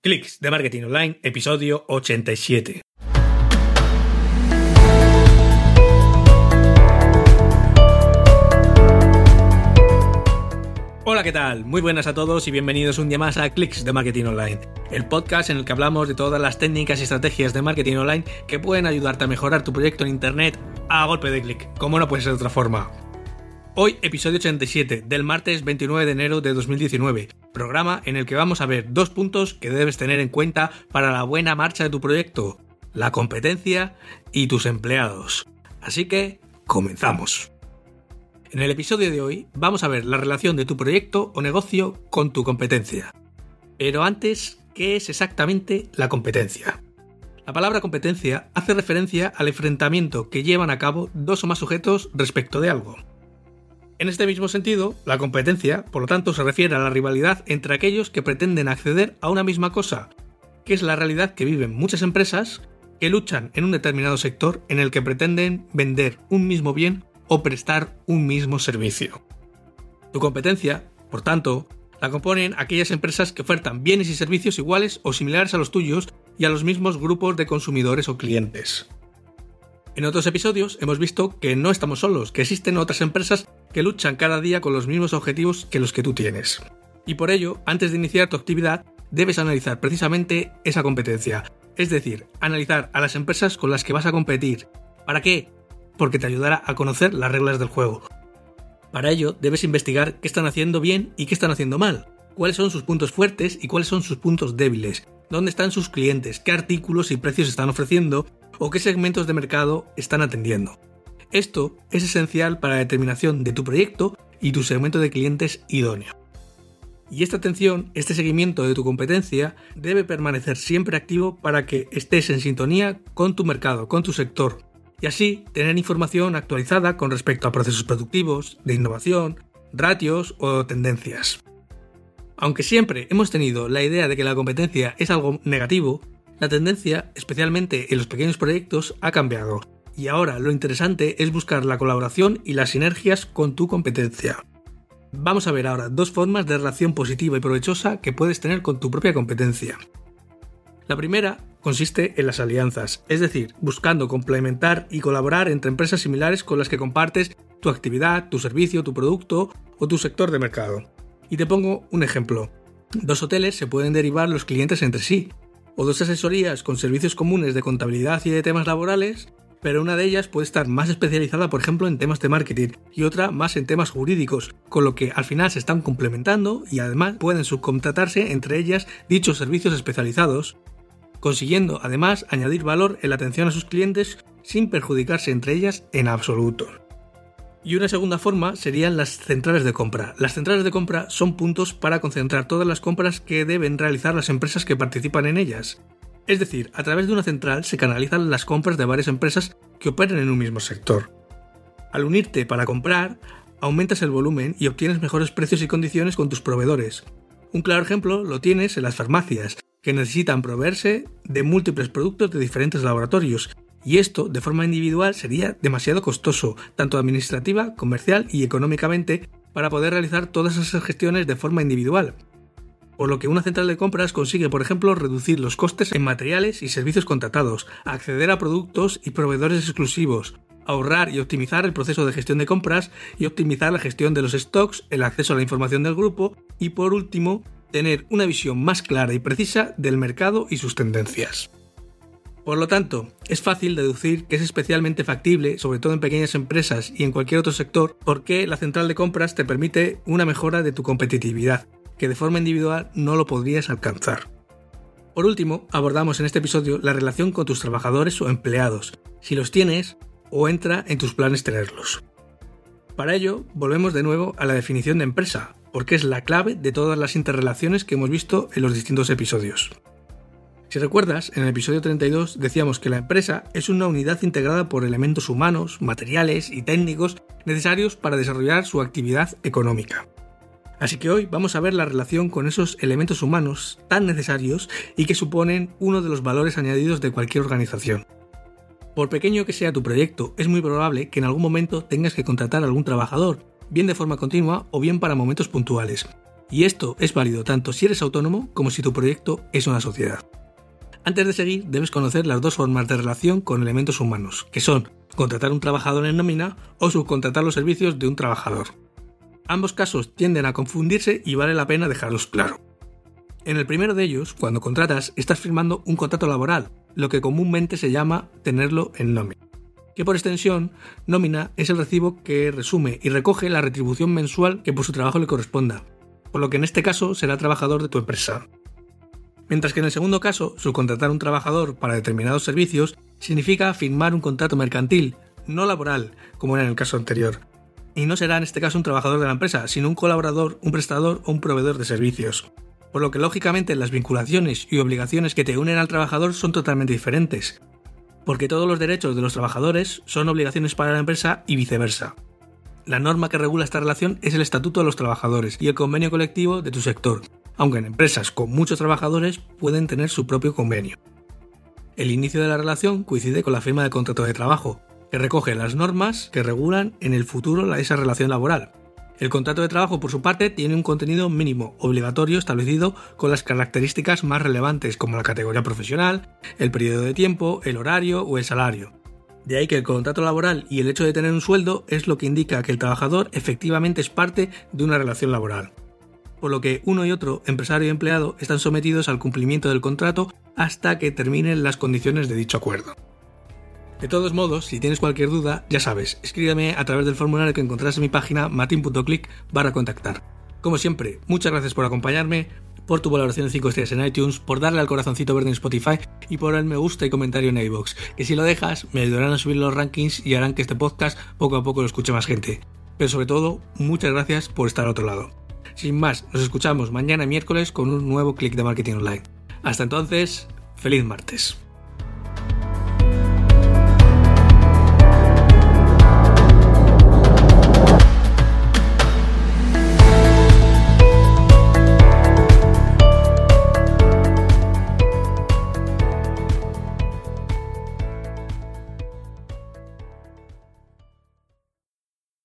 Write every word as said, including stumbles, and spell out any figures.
Clics de Marketing Online, episodio ochenta y siete. Hola, ¿qué tal? Muy buenas a todos y bienvenidos un día más a Clics de Marketing Online, el podcast en el que hablamos de todas las técnicas y estrategias de marketing online que pueden ayudarte a mejorar tu proyecto en internet a golpe de clic, como no puede ser de otra forma. Hoy, episodio ochenta y siete, del martes veintinueve de enero de dos mil diecinueve, programa en el que vamos a ver dos puntos que debes tener en cuenta para la buena marcha de tu proyecto: la competencia y tus empleados. Así que, comenzamos. En el episodio de hoy vamos a ver la relación de tu proyecto o negocio con tu competencia. Pero antes, ¿qué es exactamente la competencia? La palabra competencia hace referencia al enfrentamiento que llevan a cabo dos o más sujetos respecto de algo. En este mismo sentido, la competencia, por lo tanto, se refiere a la rivalidad entre aquellos que pretenden acceder a una misma cosa, que es la realidad que viven muchas empresas que luchan en un determinado sector en el que pretenden vender un mismo bien o prestar un mismo servicio. Tu competencia, por tanto, la componen aquellas empresas que ofertan bienes y servicios iguales o similares a los tuyos y a los mismos grupos de consumidores o clientes. En otros episodios hemos visto que no estamos solos, que existen otras empresas que luchan cada día con los mismos objetivos que los que tú tienes. Y por ello, antes de iniciar tu actividad, debes analizar precisamente esa competencia, es decir, analizar a las empresas con las que vas a competir. ¿Para qué? Porque te ayudará a conocer las reglas del juego. Para ello, debes investigar qué están haciendo bien y qué están haciendo mal, cuáles son sus puntos fuertes y cuáles son sus puntos débiles, dónde están sus clientes, qué artículos y precios están ofreciendo o qué segmentos de mercado están atendiendo. Esto es esencial para la determinación de tu proyecto y tu segmento de clientes idóneo. Y esta atención, este seguimiento de tu competencia, debe permanecer siempre activo para que estés en sintonía con tu mercado, con tu sector, y así tener información actualizada con respecto a procesos productivos, de innovación, ratios o tendencias. Aunque siempre hemos tenido la idea de que la competencia es algo negativo, la tendencia, especialmente en los pequeños proyectos, ha cambiado, y ahora lo interesante es buscar la colaboración y las sinergias con tu competencia. Vamos a ver ahora dos formas de relación positiva y provechosa que puedes tener con tu propia competencia. La primera consiste en las alianzas, es decir, buscando complementar y colaborar entre empresas similares con las que compartes tu actividad, tu servicio, tu producto o tu sector de mercado. Y te pongo un ejemplo. Dos hoteles se pueden derivar los clientes entre sí, o dos asesorías con servicios comunes de contabilidad y de temas laborales, pero una de ellas puede estar más especializada, por ejemplo, en temas de marketing y otra más en temas jurídicos, con lo que al final se están complementando y además pueden subcontratarse entre ellas dichos servicios especializados, consiguiendo además añadir valor en la atención a sus clientes sin perjudicarse entre ellas en absoluto. Y una segunda forma serían las centrales de compra. Las centrales de compra son puntos para concentrar todas las compras que deben realizar las empresas que participan en ellas. Es decir, a través de una central se canalizan las compras de varias empresas que operan en un mismo sector. Al unirte para comprar, aumentas el volumen y obtienes mejores precios y condiciones con tus proveedores. Un claro ejemplo lo tienes en las farmacias, que necesitan proveerse de múltiples productos de diferentes laboratorios, y esto de forma individual sería demasiado costoso, tanto administrativa, comercial y económicamente, para poder realizar todas esas gestiones de forma individual. Por lo que una central de compras consigue, por ejemplo, reducir los costes en materiales y servicios contratados, acceder a productos y proveedores exclusivos, ahorrar y optimizar el proceso de gestión de compras y optimizar la gestión de los stocks, el acceso a la información del grupo y, por último, tener una visión más clara y precisa del mercado y sus tendencias. Por lo tanto, es fácil deducir que es especialmente factible, sobre todo en pequeñas empresas y en cualquier otro sector, porque la central de compras te permite una mejora de tu competitividad, que de forma individual no lo podrías alcanzar. Por último, abordamos en este episodio la relación con tus trabajadores o empleados, si los tienes o entra en tus planes tenerlos. Para ello, volvemos de nuevo a la definición de empresa, porque es la clave de todas las interrelaciones que hemos visto en los distintos episodios. Si recuerdas, en el episodio treinta y dos decíamos que la empresa es una unidad integrada por elementos humanos, materiales y técnicos necesarios para desarrollar su actividad económica. Así que hoy vamos a ver la relación con esos elementos humanos tan necesarios y que suponen uno de los valores añadidos de cualquier organización. Por pequeño que sea tu proyecto, es muy probable que en algún momento tengas que contratar a algún trabajador, bien de forma continua o bien para momentos puntuales. Y esto es válido tanto si eres autónomo como si tu proyecto es una sociedad. Antes de seguir, debes conocer las dos formas de relación con elementos humanos, que son contratar un trabajador en nómina o subcontratar los servicios de un trabajador. Ambos casos tienden a confundirse y vale la pena dejarlos claro. En el primero de ellos, cuando contratas, estás firmando un contrato laboral, lo que comúnmente se llama tenerlo en nómina. Que por extensión, nómina es el recibo que resume y recoge la retribución mensual que por su trabajo le corresponda, por lo que en este caso será trabajador de tu empresa. Mientras que en el segundo caso, subcontratar a un trabajador para determinados servicios significa firmar un contrato mercantil, no laboral, como era en el caso anterior. Y no será en este caso un trabajador de la empresa, sino un colaborador, un prestador o un proveedor de servicios. Por lo que lógicamente las vinculaciones y obligaciones que te unen al trabajador son totalmente diferentes, porque todos los derechos de los trabajadores son obligaciones para la empresa y viceversa. La norma que regula esta relación es el Estatuto de los Trabajadores y el convenio colectivo de tu sector, aunque en empresas con muchos trabajadores pueden tener su propio convenio. El inicio de la relación coincide con la firma del contrato de trabajo, que recoge las normas que regulan en el futuro esa relación laboral. El contrato de trabajo, por su parte, tiene un contenido mínimo obligatorio establecido con las características más relevantes, como la categoría profesional, el periodo de tiempo, el horario o el salario. De ahí que el contrato laboral y el hecho de tener un sueldo es lo que indica que el trabajador efectivamente es parte de una relación laboral. Por lo que uno y otro, empresario y empleado, están sometidos al cumplimiento del contrato hasta que terminen las condiciones de dicho acuerdo. De todos modos, si tienes cualquier duda, ya sabes, escríbeme a través del formulario que encontrarás en mi página martin punto click barra contactar. Como siempre, muchas gracias por acompañarme, por tu valoración de cinco estrellas en iTunes, por darle al corazoncito verde en Spotify y por el me gusta y comentario en iVoox, que si lo dejas me ayudarán a subir los rankings y harán que este podcast poco a poco lo escuche más gente. Pero sobre todo, muchas gracias por estar al otro lado. Sin más, nos escuchamos mañana miércoles con un nuevo clic de marketing online. Hasta entonces, feliz martes.